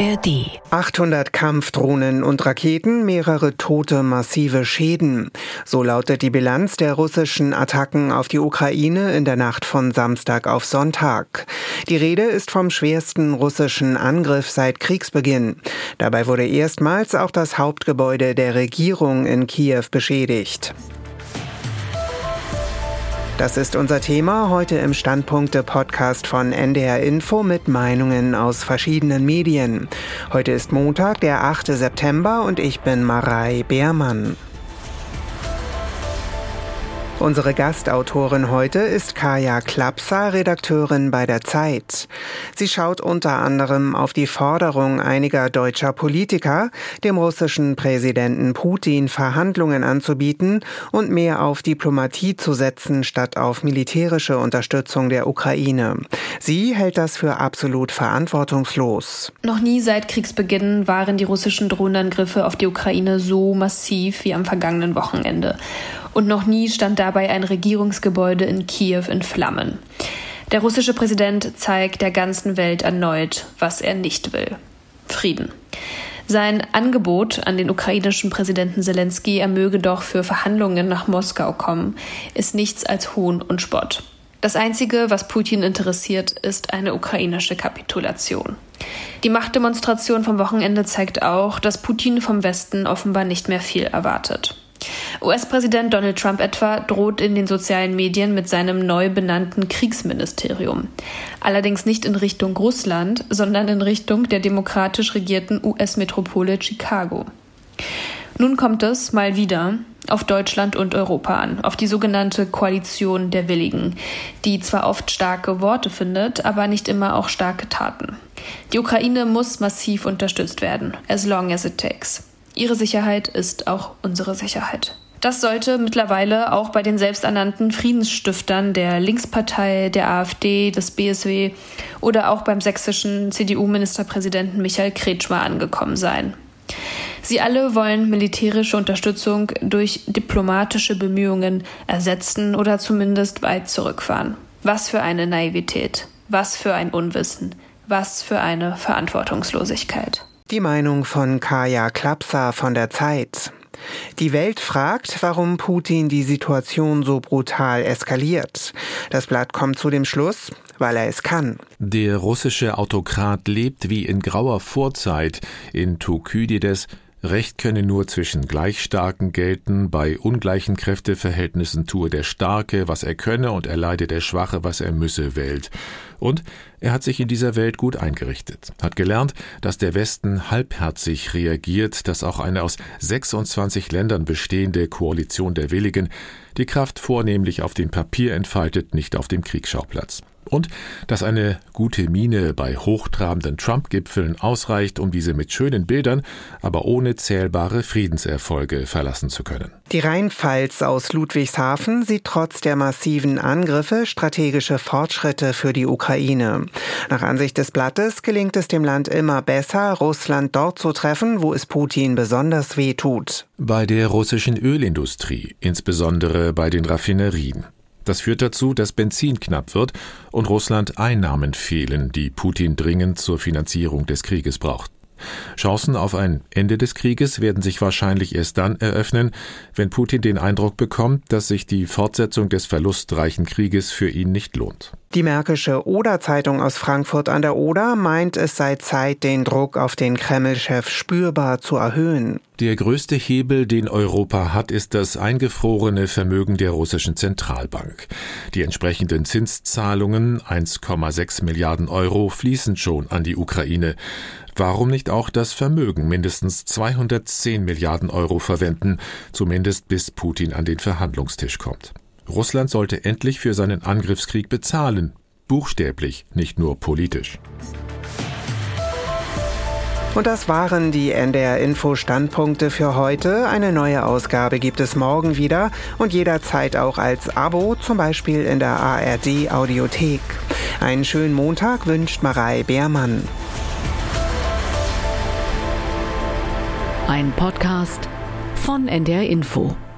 ARD. 800 Kampfdrohnen und Raketen, mehrere Tote, massive Schäden. So lautet die Bilanz der russischen Attacken auf die Ukraine in der Nacht von Samstag auf Sonntag. Die Rede ist vom schwersten russischen Angriff seit Kriegsbeginn. Dabei wurde erstmals auch das Hauptgebäude der Regierung in Kiew beschädigt. Das ist unser Thema heute im Standpunkte-Podcast von NDR Info mit Meinungen aus verschiedenen Medien. Heute ist Montag, der 8. September und ich bin Marei Beermann. Unsere Gastautorin heute ist Kaja Klapsa, Redakteurin bei der Zeit. Sie schaut unter anderem auf die Forderung einiger deutscher Politiker, dem russischen Präsidenten Putin Verhandlungen anzubieten und mehr auf Diplomatie zu setzen, statt auf militärische Unterstützung der Ukraine. Sie hält das für absolut verantwortungslos. Noch nie seit Kriegsbeginn waren die russischen Drohnenangriffe auf die Ukraine so massiv wie am vergangenen Wochenende. Und noch nie stand dabei ein Regierungsgebäude in Kiew in Flammen. Der russische Präsident zeigt der ganzen Welt erneut, was er nicht will: Frieden. Sein Angebot an den ukrainischen Präsidenten Selenskyj, er möge doch für Verhandlungen nach Moskau kommen, ist nichts als Hohn und Spott. Das Einzige, was Putin interessiert, ist eine ukrainische Kapitulation. Die Machtdemonstration vom Wochenende zeigt auch, dass Putin vom Westen offenbar nicht mehr viel erwartet. US-Präsident Donald Trump etwa droht in den sozialen Medien mit seinem neu benannten Kriegsministerium. Allerdings nicht in Richtung Russland, sondern in Richtung der demokratisch regierten US-Metropole Chicago. Nun kommt es mal wieder auf Deutschland und Europa an, auf die sogenannte Koalition der Willigen, die zwar oft starke Worte findet, aber nicht immer auch starke Taten. Die Ukraine muss massiv unterstützt werden, as long as it takes. Ihre Sicherheit ist auch unsere Sicherheit. Das sollte mittlerweile auch bei den selbsternannten Friedensstiftern der Linkspartei, der AfD, des BSW oder auch beim sächsischen CDU-Ministerpräsidenten Michael Kretschmer angekommen sein. Sie alle wollen militärische Unterstützung durch diplomatische Bemühungen ersetzen oder zumindest weit zurückfahren. Was für eine Naivität, was für ein Unwissen, was für eine Verantwortungslosigkeit. Die Meinung von Kaja Klapsa von der Zeit. Die Welt fragt, warum Putin die Situation so brutal eskaliert. Das Blatt kommt zu dem Schluss, weil er es kann. Der russische Autokrat lebt wie in grauer Vorzeit. In Thukydides: Recht könne nur zwischen Gleichstarken gelten, bei ungleichen Kräfteverhältnissen tue der Starke, was er könne, und erleide der Schwache, was er müsse, Welt. Und er hat sich in dieser Welt gut eingerichtet, hat gelernt, dass der Westen halbherzig reagiert, dass auch eine aus 26 Ländern bestehende Koalition der Willigen die Kraft vornehmlich auf dem Papier entfaltet, nicht auf dem Kriegsschauplatz. Und dass eine gute Miene bei hochtrabenden Trump-Gipfeln ausreicht, um diese mit schönen Bildern, aber ohne zählbare Friedenserfolge verlassen zu können. Die Rheinpfalz aus Ludwigshafen sieht trotz der massiven Angriffe strategische Fortschritte für die Ukraine. Nach Ansicht des Blattes gelingt es dem Land immer besser, Russland dort zu treffen, wo es Putin besonders wehtut. Bei der russischen Ölindustrie, insbesondere bei den Raffinerien. Das führt dazu, dass Benzin knapp wird und Russland Einnahmen fehlen, die Putin dringend zur Finanzierung des Krieges braucht. Chancen auf ein Ende des Krieges werden sich wahrscheinlich erst dann eröffnen, wenn Putin den Eindruck bekommt, dass sich die Fortsetzung des verlustreichen Krieges für ihn nicht lohnt. Die Märkische Oder-Zeitung aus Frankfurt an der Oder meint, es sei Zeit, den Druck auf den Kreml-Chef spürbar zu erhöhen. Der größte Hebel, den Europa hat, ist das eingefrorene Vermögen der russischen Zentralbank. Die entsprechenden Zinszahlungen, 1,6 Milliarden Euro, fließen schon an die Ukraine. Warum nicht auch das Vermögen, mindestens 210 Milliarden Euro, verwenden, zumindest bis Putin an den Verhandlungstisch kommt? Russland sollte endlich für seinen Angriffskrieg bezahlen, buchstäblich, nicht nur politisch. Und das waren die NDR-Info-Standpunkte für heute. Eine neue Ausgabe gibt es morgen wieder und jederzeit auch als Abo, zum Beispiel in der ARD-Audiothek. Einen schönen Montag wünscht Marei Beermann. Ein Podcast von NDR Info.